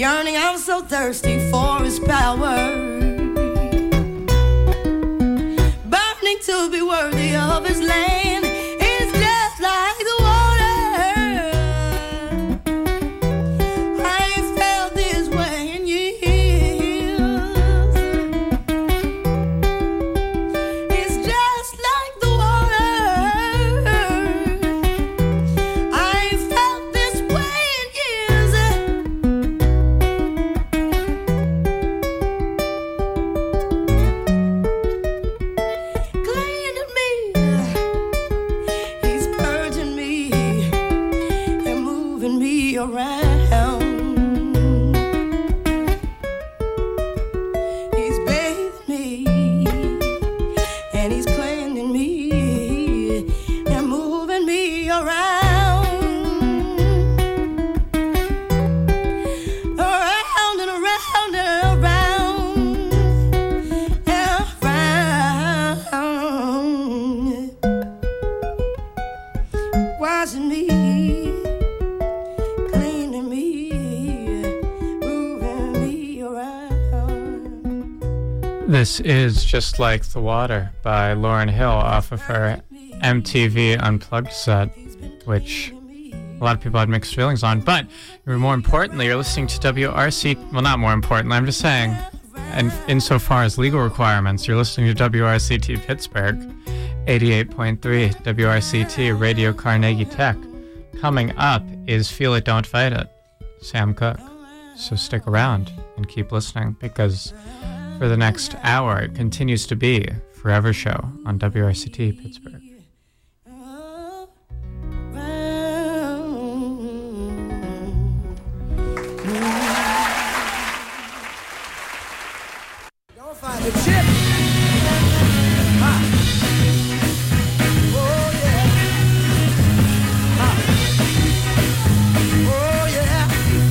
yearning, I'm so thirsty for his power. Burning to be worthy of his land is just like the water. I ain't felt this way in years. It's just like the water. I ain't felt this way in years. Cleaning me, he's purging me and moving me around. He's bathing me and he's cleaning me and moving me around. Around and around and around and around. Washing me, cleaning me, moving me around. This is Just Like the Water by Lauryn Hill off of her MTV Unplugged set, which a lot of people had mixed feelings on. But more importantly, you're listening to WRC. Well, not more importantly, I'm just saying, and insofar as legal requirements, you're listening to WRCT Pittsburgh, 88.3 WRCT Radio Carnegie Tech. Coming up is Feel It, Don't Fight It, Sam Cooke. So stick around and keep listening, because for the next hour it continues to be Forever Show on WRCT Pittsburgh. Don't fight the chip. Ha. Oh yeah. Ha. Oh yeah.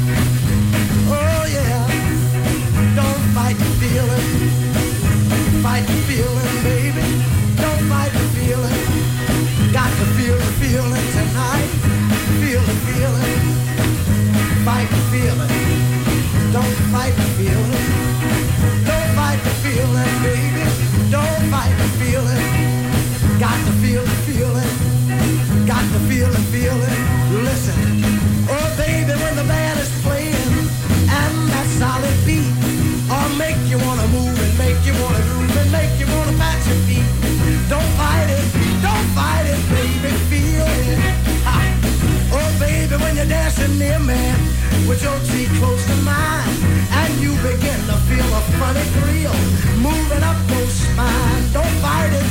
Oh yeah. Don't fight the feeling. Fight the feeling, baby. Don't fight the feeling. Got to feel the feeling tonight. Feel the feeling. Fight the feeling. Don't fight the feeling. Don't fight the feeling, baby. Don't fight the feeling. Got to feel the feeling. Got to feel the feeling. Listen. Oh, baby, when the band is playing and that solid beat, or make you wanna move and make you wanna groove and make you wanna pat your feet. Don't fight it. Don't fight it, baby. Feel it. Ha. Oh, baby, when you're dancing near me with your cheek close to mine, and you begin to feel a funny thrill moving up your spine. Don't fight it,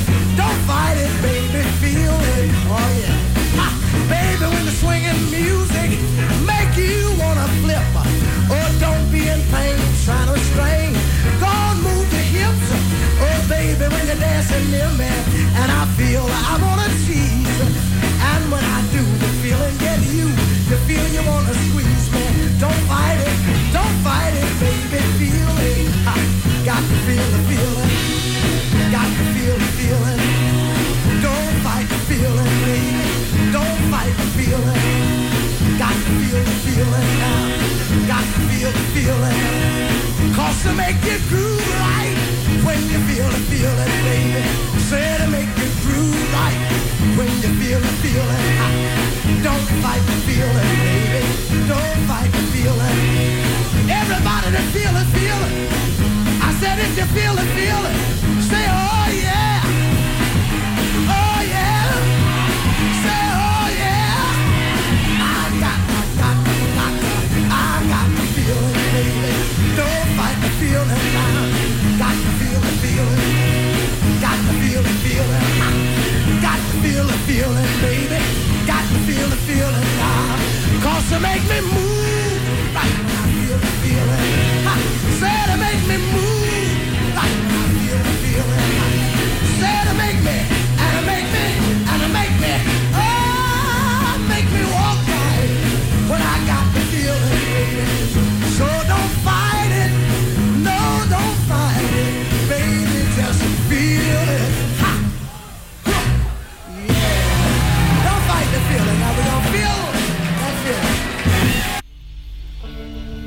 baby, feel it, oh yeah. Ha! Baby, when the swinging music make you wanna flip, oh don't be in pain, trying to strain. Go on, move your hips, oh baby, when you're dancing near me, and I feel I wanna tease, and when I do, the feeling get you, the feeling you wanna squeeze me. Don't fight it, baby, feel it. Ha. Got to feel the feeling, got to feel the feeling. Don't fight the feeling, baby. Don't fight the feeling. Got to feel the feeling now. Got to feel the feeling. Cause to make you groove right when you feel the feeling, baby. Say to make you groove right when you feel the feeling. Don't fight the feeling, baby. Don't fight the feeling. Everybody that feel it, feel it. I said if you feel it, say oh yeah. Oh yeah. Say oh yeah. I got the feeling, baby. Don't fight the feeling now. Got to feel the feeling. Got to feel the feeling. Got to feel the feeling, baby. Got to feel the feeling now. Cause to make me move right when I feel the feeling. Say to make me move right when I feel the feeling. Say to make me, and to make me, and to make me, oh, make me walk right when I got the feeling, baby. So don't fight it, no, don't fight it, baby, just feel it. Ha! Huh. Yeah. Don't fight the feeling, now we're gonna feel that feeling.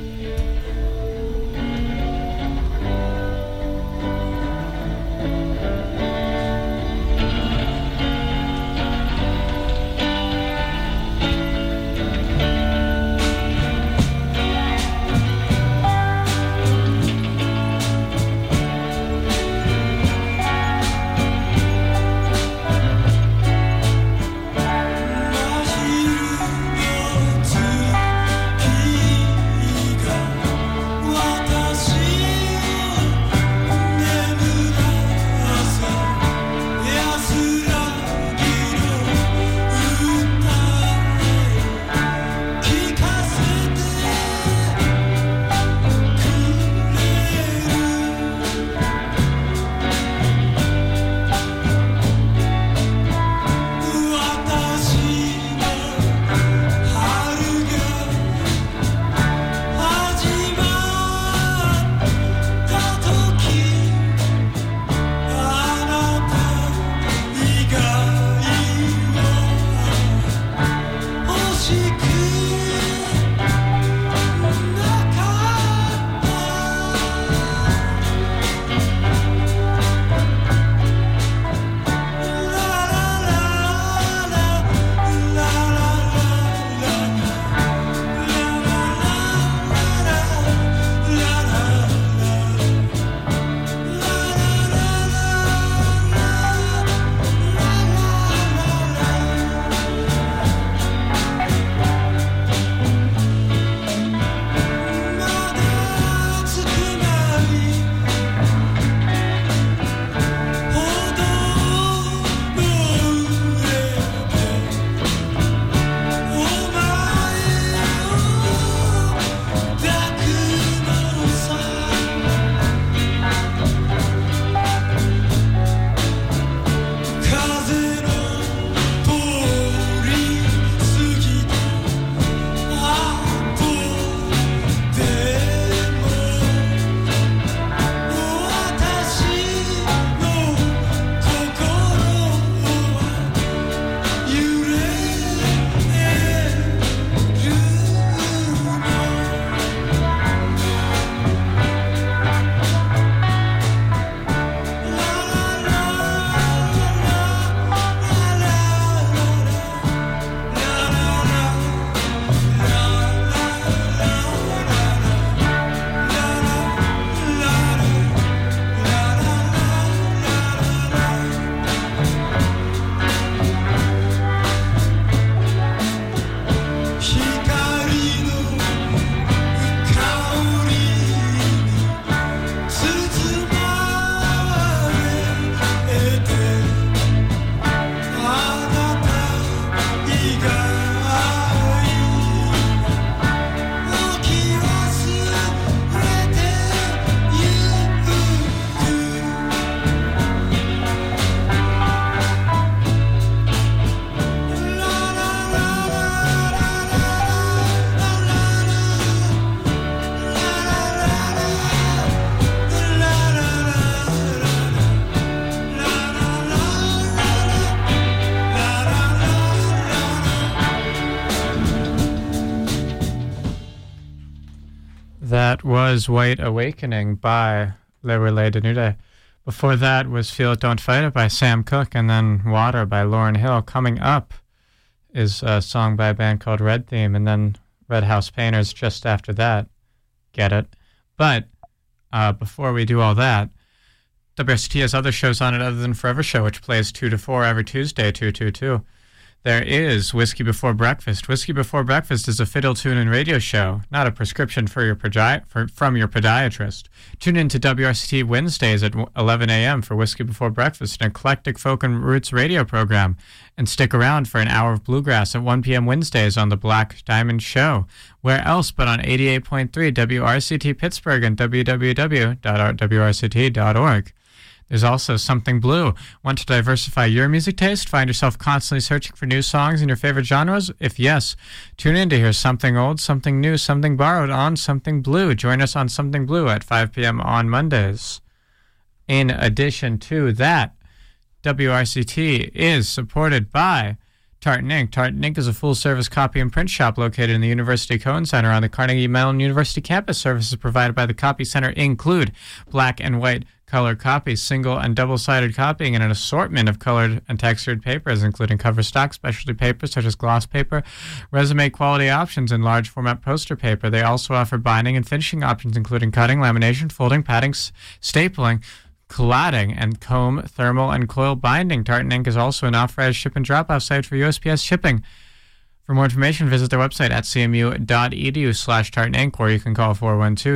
That was White Awakening by Le Relais de Nude. Before that was Feel It, Don't Fight It by Sam Cooke, and then Water by Lauryn Hill. Coming up is a song by a band called Red Theme, and then Red House Painters just after that. Get it? But before we do all that, WRCT has other shows on it other than Forever Show, which plays 2 to 4 every Tuesday, 222. There is Whiskey Before Breakfast. Whiskey Before Breakfast is a fiddle tune and radio show, not a prescription for your from your podiatrist. Tune in to WRCT Wednesdays at 11 a.m. for Whiskey Before Breakfast, an eclectic folk and roots radio program. And stick around for an hour of bluegrass at 1 p.m. Wednesdays on the Black Diamond Show. Where else but on 88.3 WRCT Pittsburgh and www.wrct.org. There's also Something Blue. Want to diversify your music taste? Find yourself constantly searching for new songs in your favorite genres? If yes, tune in to hear something old, something new, something borrowed on Something Blue. Join us on Something Blue at 5 p.m. on Mondays. In addition to that, WRCT is supported by Tartan Ink. Tartan Ink is a full-service copy and print shop located in the University Cone Center on the Carnegie Mellon University campus. Services provided by the Copy Center include black and white color copies, single and double-sided copying, and an assortment of colored and textured papers, including cover stock, specialty papers such as gloss paper, resume quality options, and large format poster paper. They also offer binding and finishing options, including cutting, lamination, folding, padding, stapling, cladding, and comb, thermal, and coil binding. Tartan Ink is also an authorized ship and drop-off site for USPS shipping. For more information, visit their website at cmu.edu/tartanink, or you can call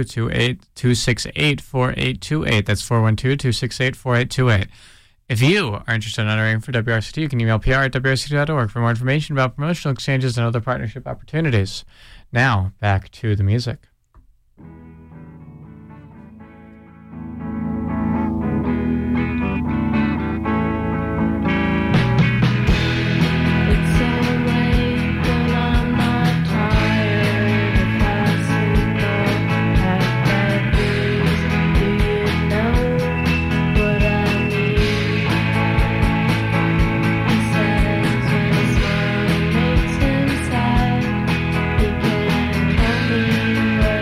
412-268-4828. That's 412-268-4828. If you are interested in entering for WRCT, you can email pr@wrct.org for more information about promotional exchanges and other partnership opportunities. Now, back to the music. Inside, you can help me.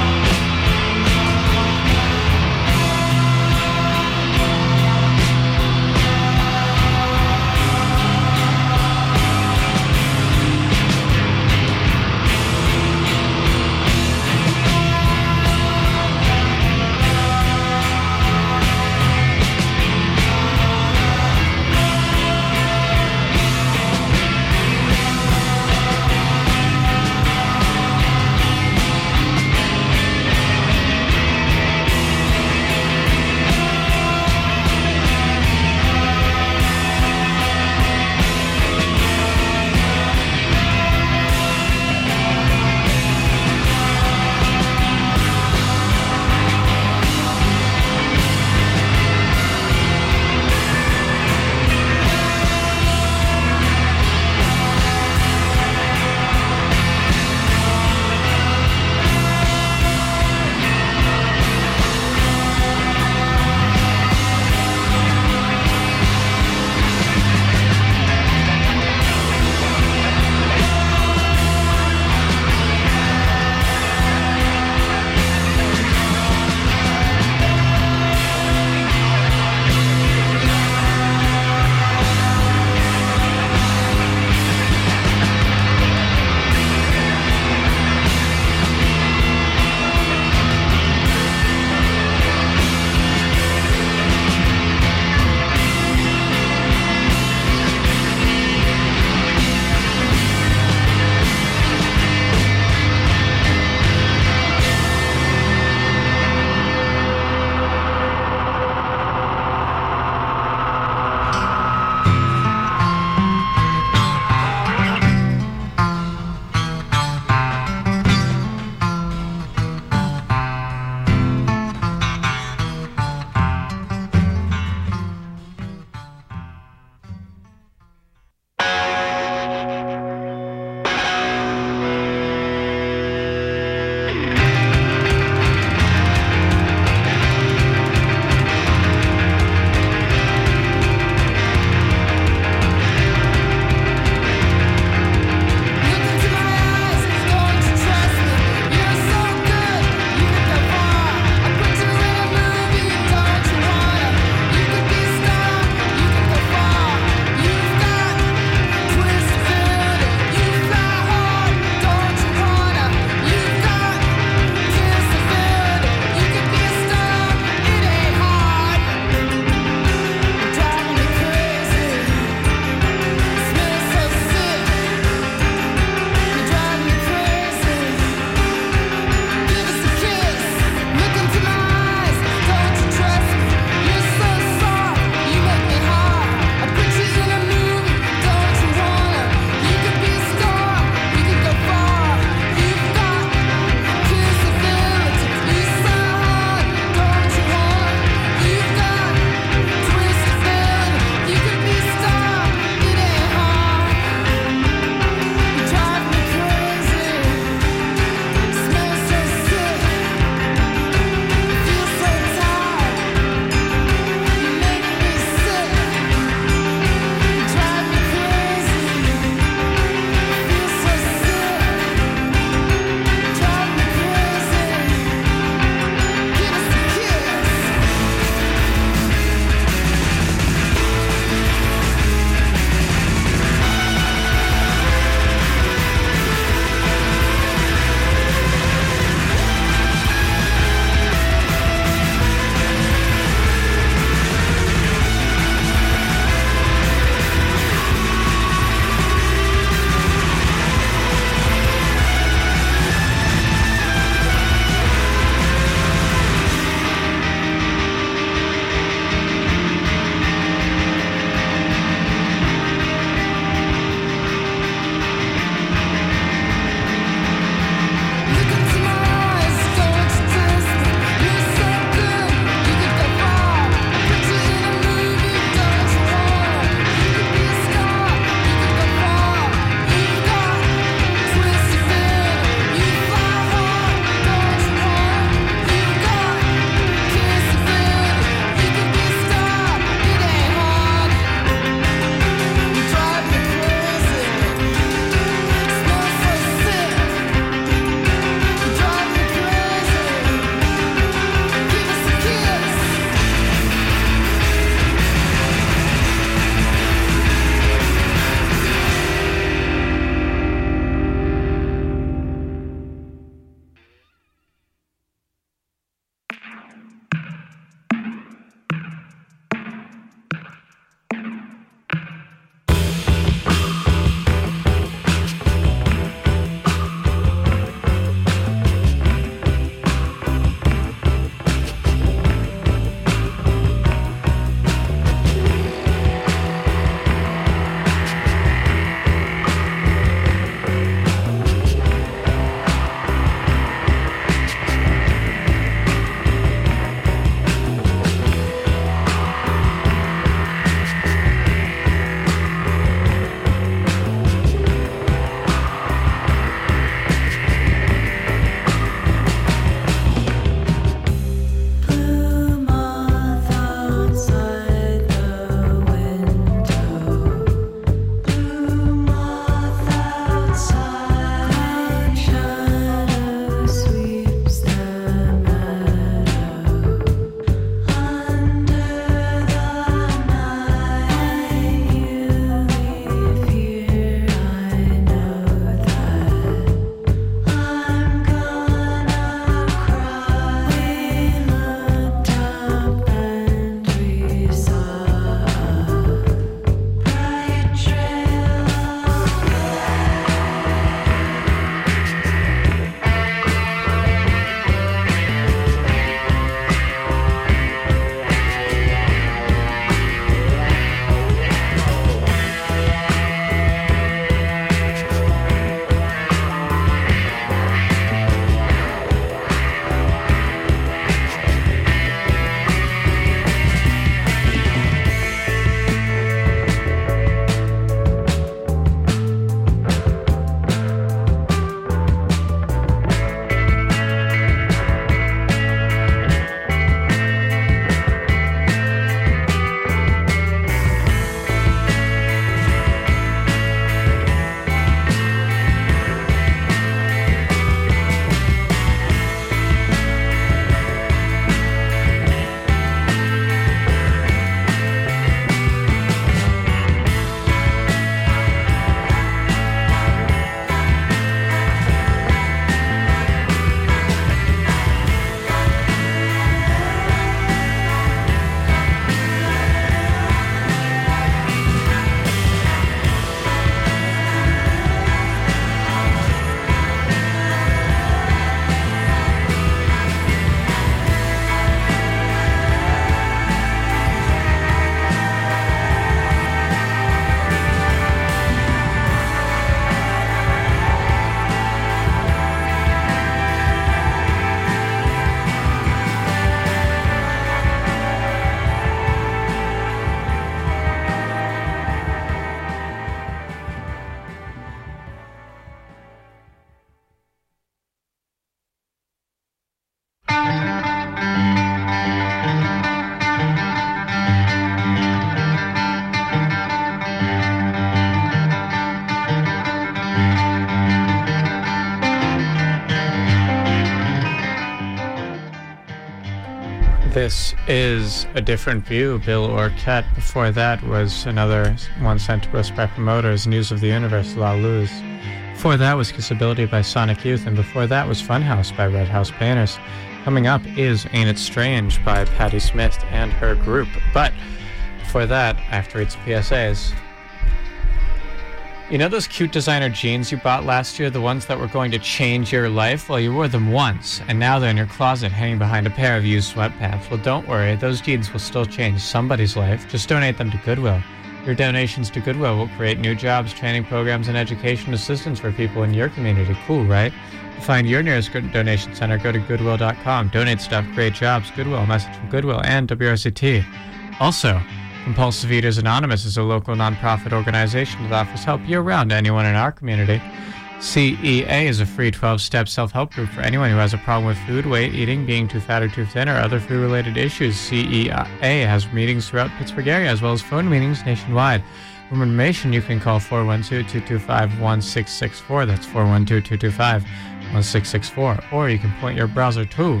This is A Different View, Bill Orchette. Before that was another one sent to us by promoters, News of the Universe, La Luz. Before that was Kissability by Sonic Youth, and before that was Funhouse by Red House Painters. Coming up is Ain't It Strange by Patti Smith and her group. But before that, I have to read some PSAs. You know those cute designer jeans you bought last year, the ones that were going to change your life? Well, you wore them once, and now they're in your closet hanging behind a pair of used sweatpants. Well, don't worry, those jeans will still change somebody's life. Just donate them to Goodwill. Your donations to Goodwill will create new jobs, training programs, and education assistance for people in your community. Cool, right? To find your nearest donation center, go to Goodwill.com. Donate stuff, create jobs. Goodwill, a message from Goodwill and WRCT. Also, Compulsive Eaters Anonymous is a local nonprofit organization that offers help year-round to anyone in our community. CEA is a free 12-step self-help group for anyone who has a problem with food, weight, eating, being too fat or too thin, or other food-related issues. CEA has meetings throughout Pittsburgh area, as well as phone meetings nationwide. For more information, you can call 412-225-1664. That's 412-225-1664. Or you can point your browser to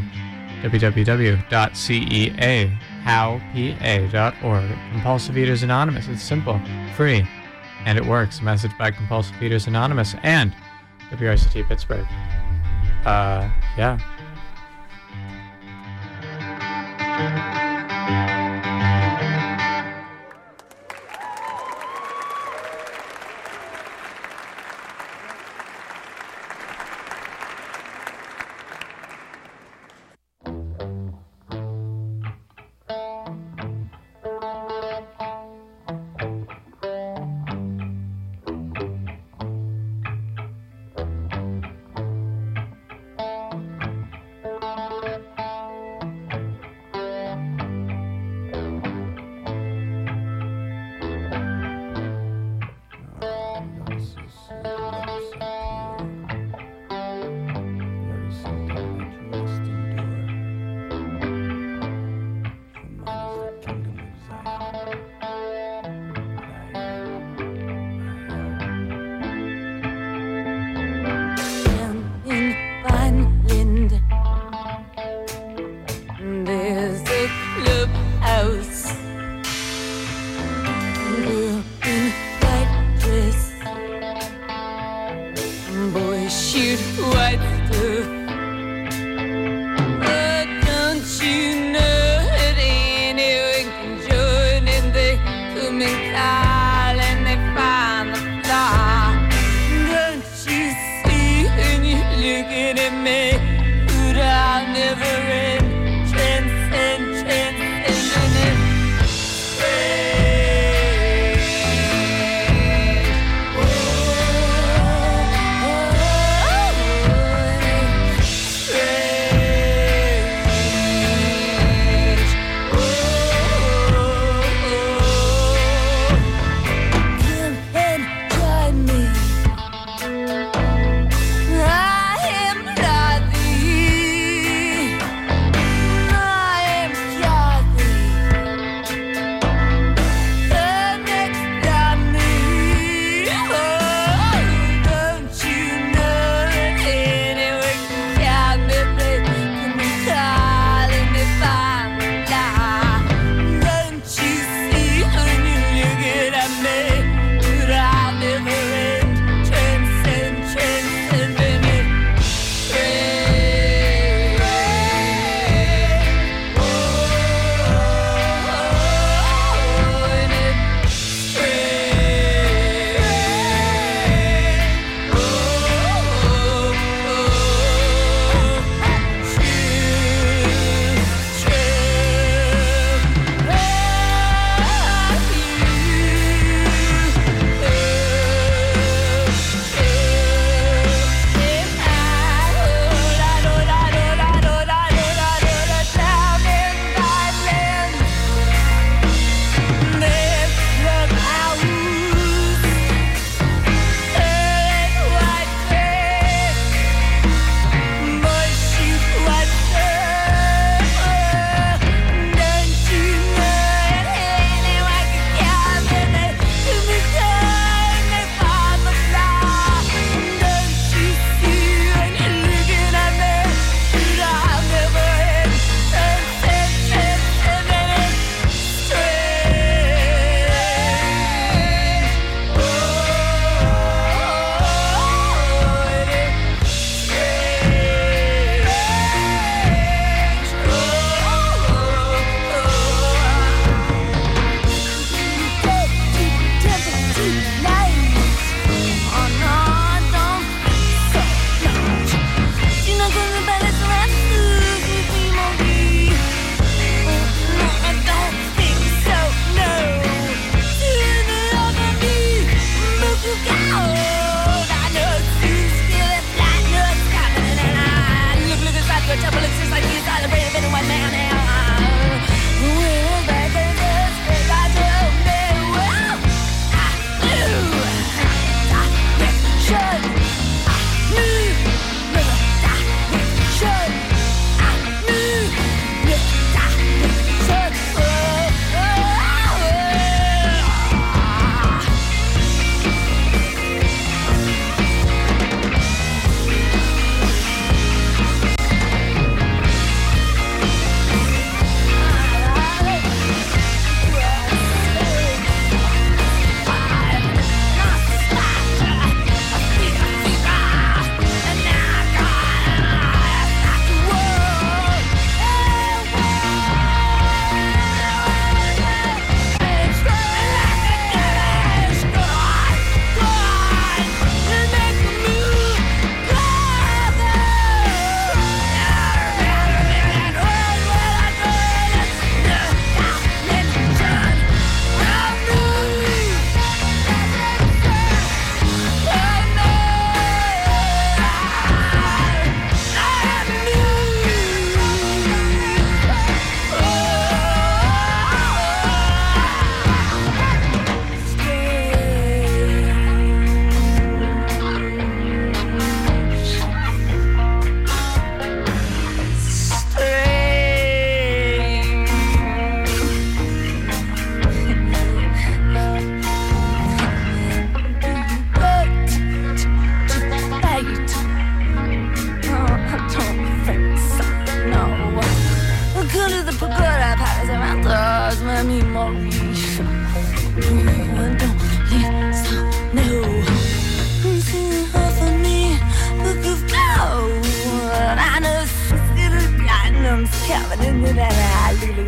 www.ceahowpa.org. Compulsive Eaters Anonymous. It's simple, free, and it works. A message by Compulsive Eaters Anonymous and WRCT Pittsburgh. Yeah.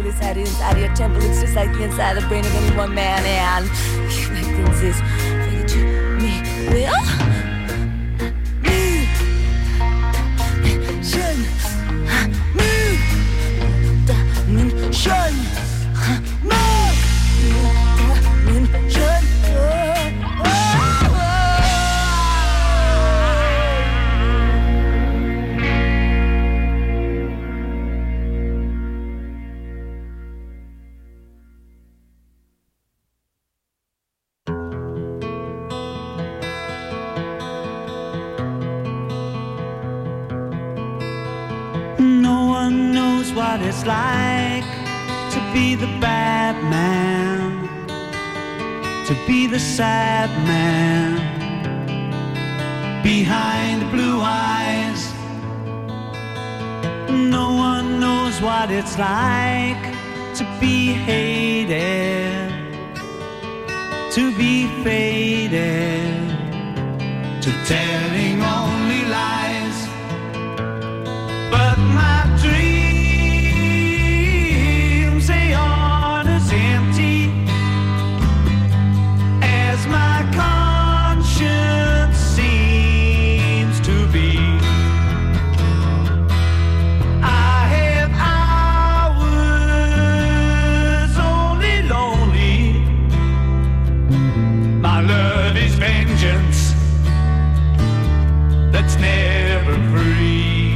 inside your temple. It's just like the inside the brain of any one man. And like things is, figure to me will. What it's like to be the bad man, to be the sad man behind the blue eyes. No one knows what it's like to be hated, to be faded, to telling only lies. But my dreams, they aren't as empty as my conscience seems to be. I have hours only lonely. My love is vengeance that's never free.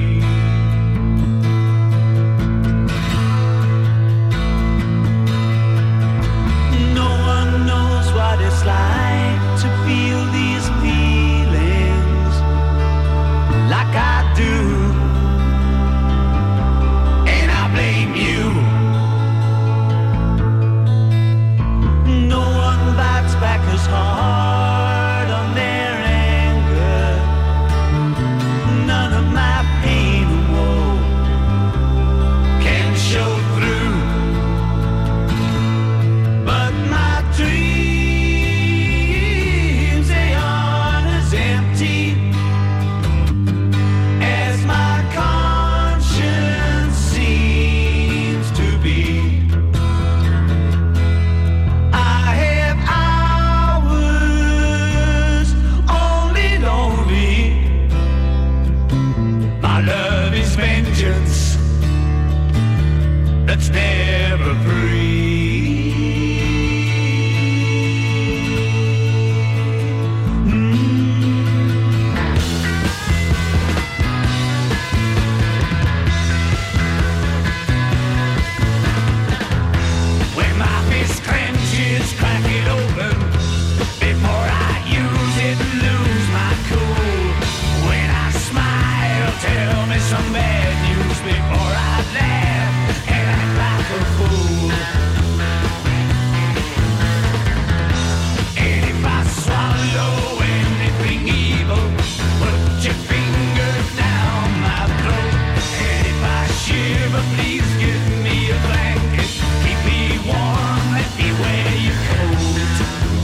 It's like to feel these feelings like I do, and I blame you. No one bites back as hard on their anger. None of my pain or woe can show through, but my dreams, that's never free. When my fist clenches, crack it open before I use it and lose my cool. When I smile, tell me some bad news before I laugh and act like a fool. And if I swallow anything evil, put your finger down my throat. And if I shiver, please give me a blanket. Keep me warm, let me wear your coat.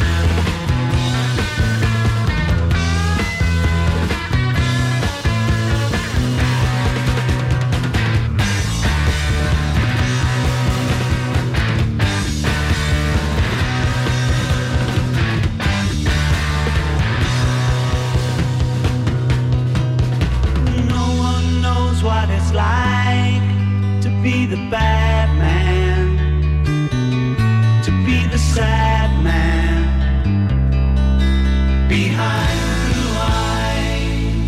What it's like to be the bad man, to be the sad man behind blue eyes.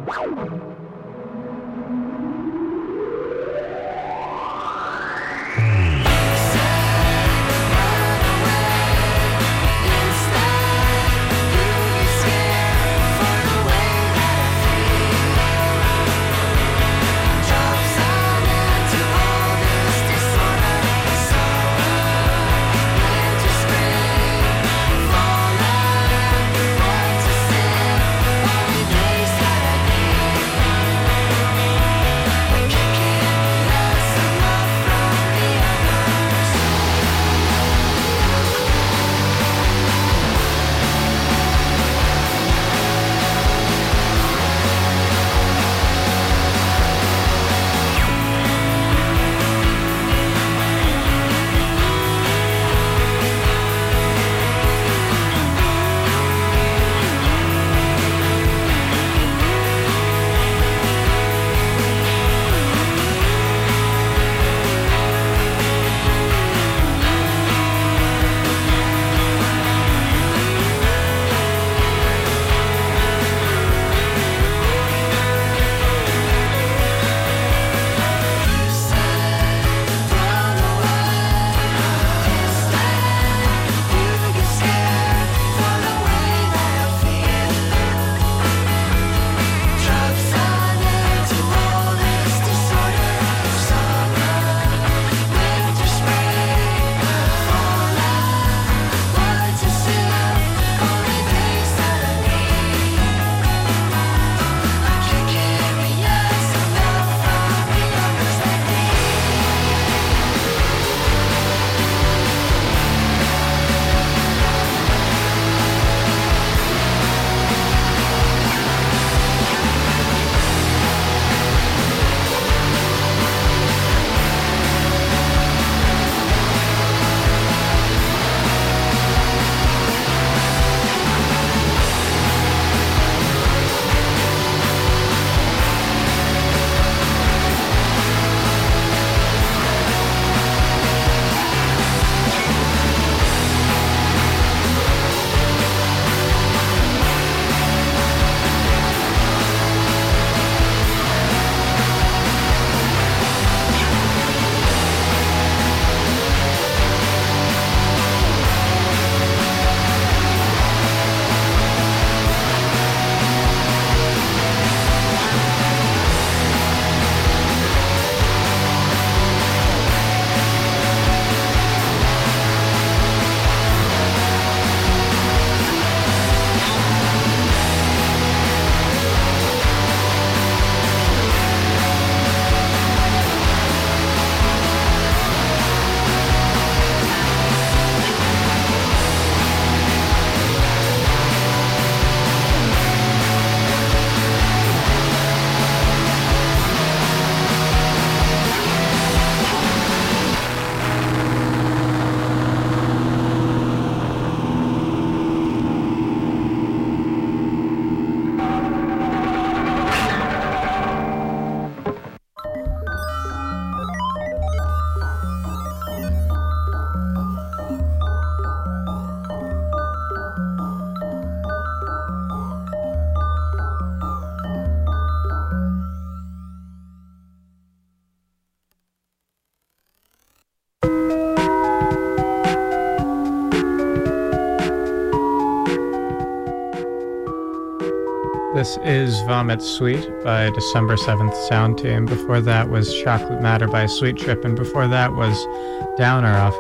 This is Vomit Sweet by December 7th Sound Team. Before that was Chocolate Matter by Sweet Trip, and before that was Downer off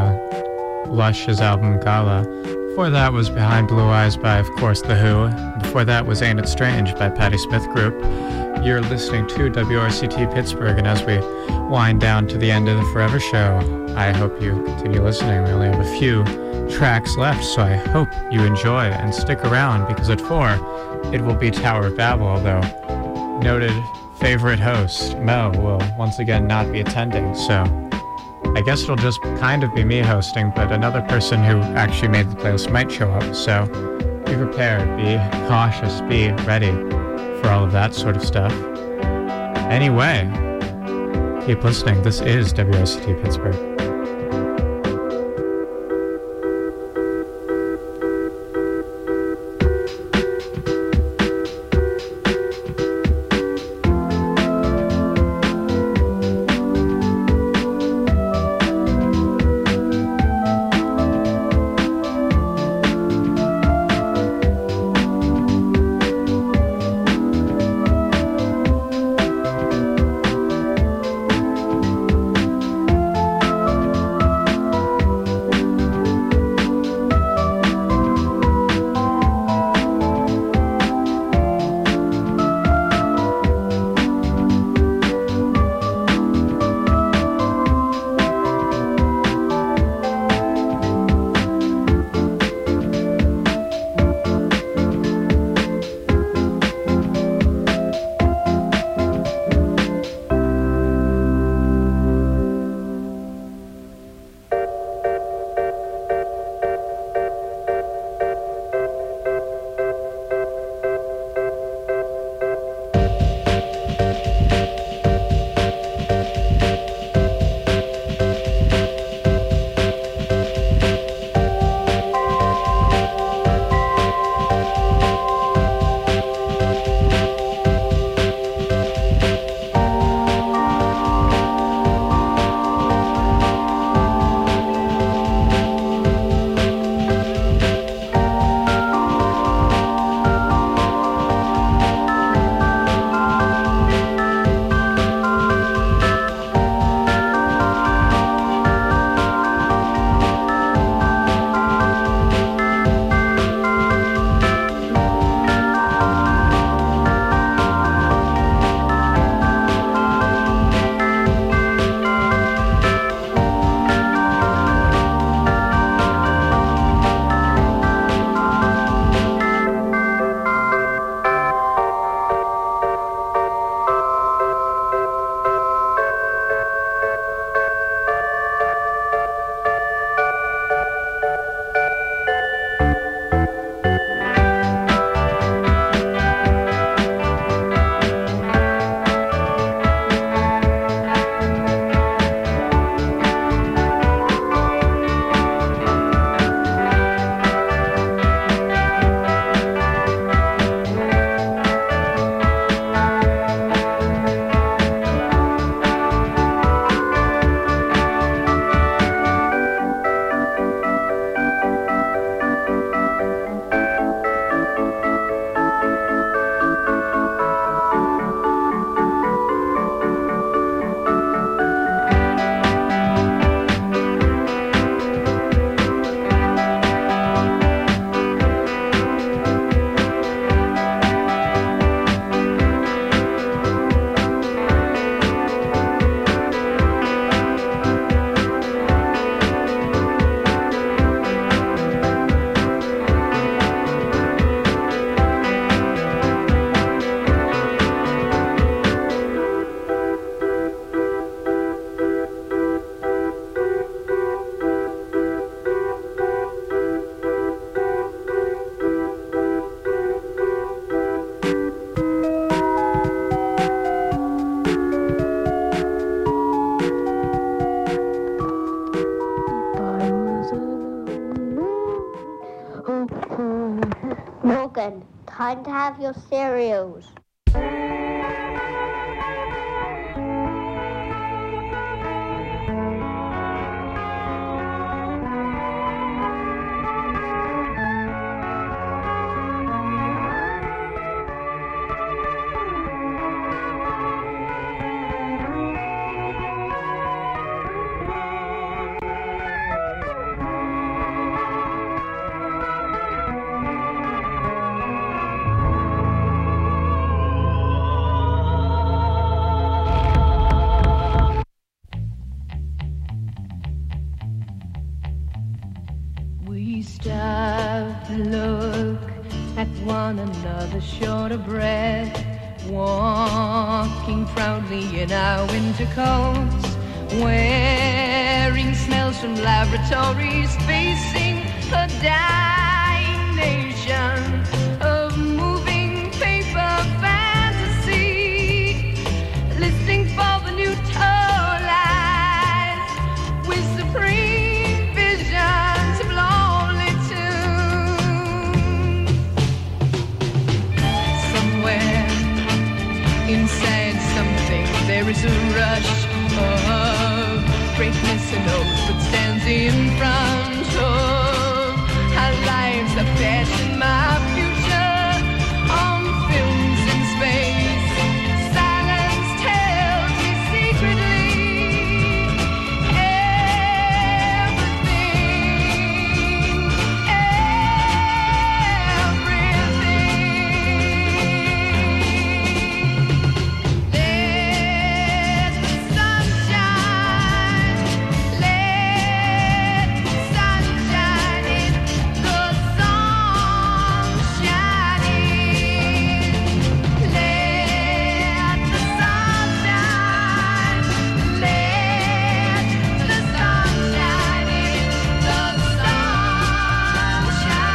of Lush's album Gala. Before that was Behind Blue Eyes by, of course, The Who. Before that was Ain't It Strange by Patti Smith Group. You're listening to WRCT Pittsburgh, and as we wind down to the end of the Forever Show, I hope you continue listening. We only have a few tracks left, so I hope you enjoy and stick around, because at 4, it will be Tower of Babel, although noted favorite host, Mo, will once again not be attending, so I guess it'll just kind of be me hosting, but another person who actually made the playlist might show up, so be prepared, be cautious, be ready for all of that sort of stuff. Anyway, keep listening. This is WRCT Pittsburgh. friend. Time to have your cereals. One another short of breath, walking proudly in our winter coats, wearing smells from laboratories, facing a dying nation of moving paper fantasy, listening for the new toll lies with supreme visions of lonely tunes. Somewhere inside something there is a rush of greatness and hope that stands in front of our lives, a passion, my future on films in space. Silence tells me secretly everything, everything. Let the sunshine, let the sunshine in, the song shining. Let the sunshine, let the sunshine in, the song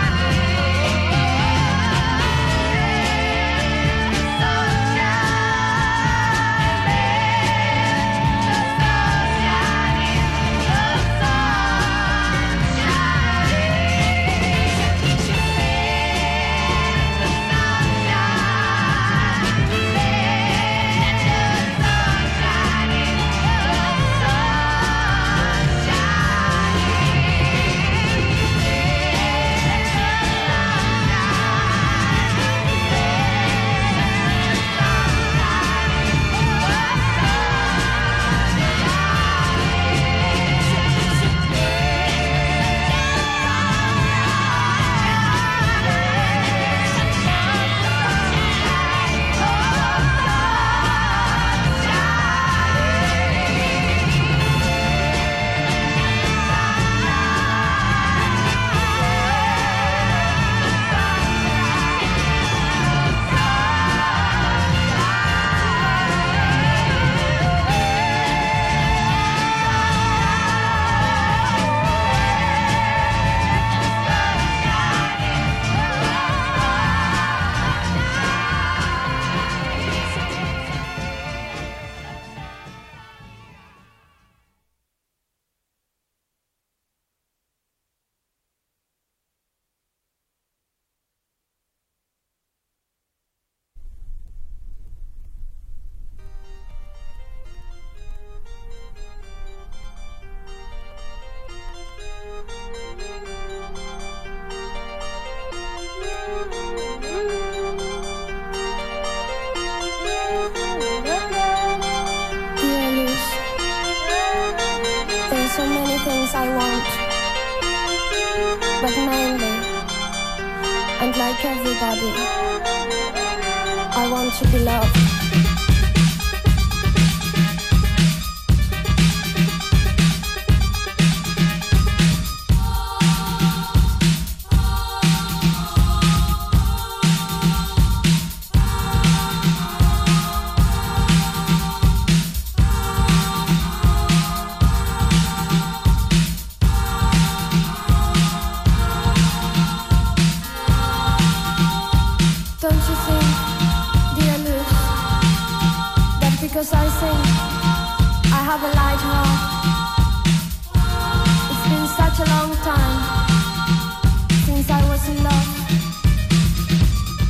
There's so many things I want, but mainly, and like everybody, I want to be loved. Don't you think, dear Luz, that because I sing, I have a light heart? It's been such a long time since I was in love.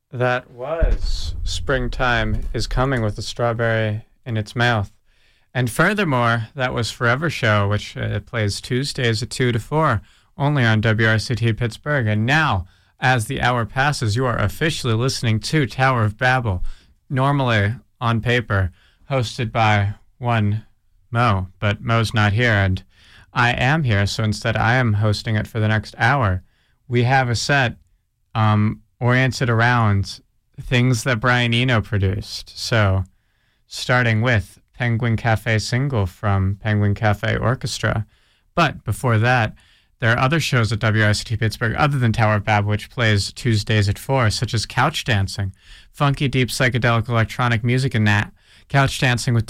That was Springtime is Coming with a Strawberry in Its Mouth. And furthermore, that was Forever Show, which plays Tuesdays at 2 to 4, only on WRCT Pittsburgh. And now, as the hour passes, you are officially listening to Tower of Babel, normally on paper, hosted by one Mo, but Mo's not here, and I am here, so instead I am hosting it for the next hour. We have a set oriented around things that Brian Eno produced. So, starting with Penguin Cafe single from Penguin Cafe Orchestra. But before that, there are other shows at WRCT Pittsburgh other than Tower of Babel, which plays Tuesdays at 4, such as Couch Dancing, funky, deep, psychedelic electronic music and that. Couch Dancing with